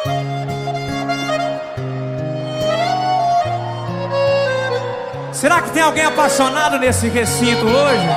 Será que tem alguém apaixonado nesse recinto hoje?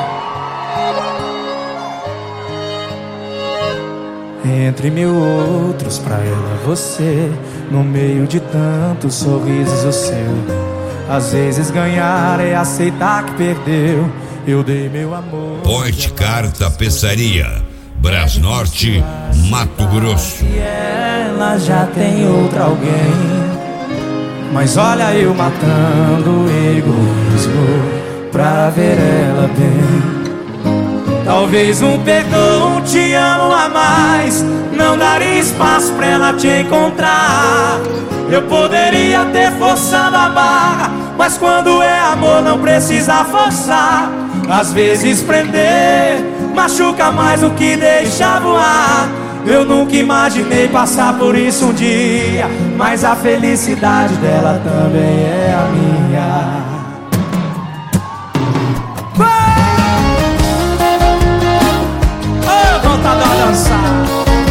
Entre mil outros, pra ela você, no meio de tantos sorrisos o seu. Às vezes ganhar é aceitar que perdeu. Eu dei meu amor. Poetcar Tapeçaria, Brasnorte, Mato Grosso. E ela já tem outra alguém. Mas olha eu matando o egoísmo pra ver ela bem. Talvez um perdão, te amo a mais, não daria espaço pra ela te encontrar. Eu poderia ter forçado a barra, mas quando é amor não precisa forçar. Às vezes prender machuca mais do que deixar voar. Eu nunca imaginei passar por isso um dia, mas a felicidade dela também é a minha. Oh, vontade de dançar.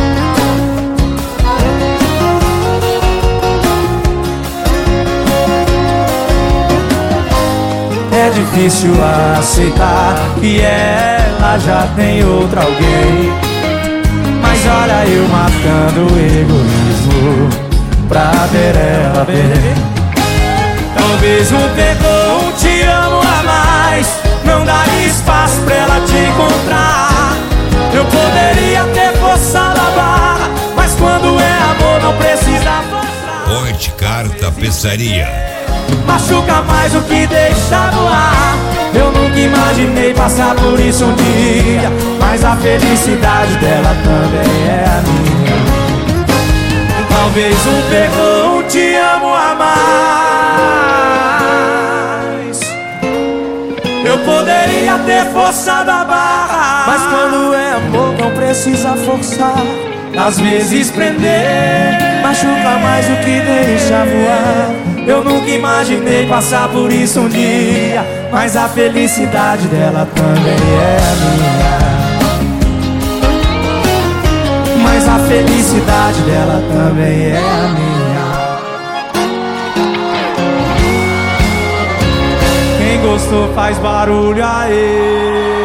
É difícil aceitar que ela já tem outra alguém. Mas olha eu matando o egoísmo pra ver ela bem. Talvez um perdão, te amo a mais, não daria espaço pra ela te encontrar. Eu poderia ter forçado a barra, mas quando é amor não precisa forçar. Poetcar Tapeçaria. Machuca mais do que deixar no ar. Eu nunca imaginei passar por isso um dia, mas a felicidade dela também é a minha. Talvez um perdão, te amo a mais. Eu poderia ter forçado a barra, mas quando é amor não precisa forçar. Às vezes prender machuca mais do que deixar voar. Eu nunca imaginei passar por isso um dia, mas a felicidade dela também é a minha. Mas a felicidade dela também é a minha. Quem gostou faz barulho aí.